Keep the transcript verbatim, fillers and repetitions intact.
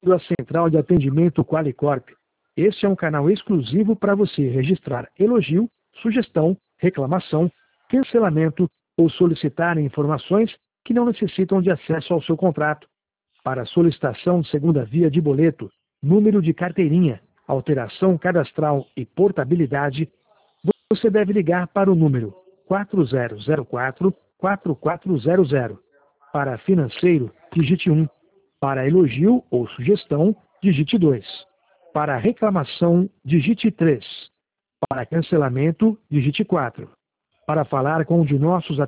bem-vindo à Central de Atendimento Qualicorp. Este é um canal exclusivo para você registrar elogio, sugestão, reclamação, cancelamento ou solicitar informações que não necessitam de acesso ao seu contrato. Para solicitação de segunda via de boleto, número de carteirinha, alteração cadastral e portabilidade, você deve ligar para o número quatro zero zero quatro, quatro quatro zero zero. Para financeiro, digite um. Para elogio ou sugestão, digite dois. Para reclamação, digite três. Para cancelamento, digite quatro. Para falar com um de nossos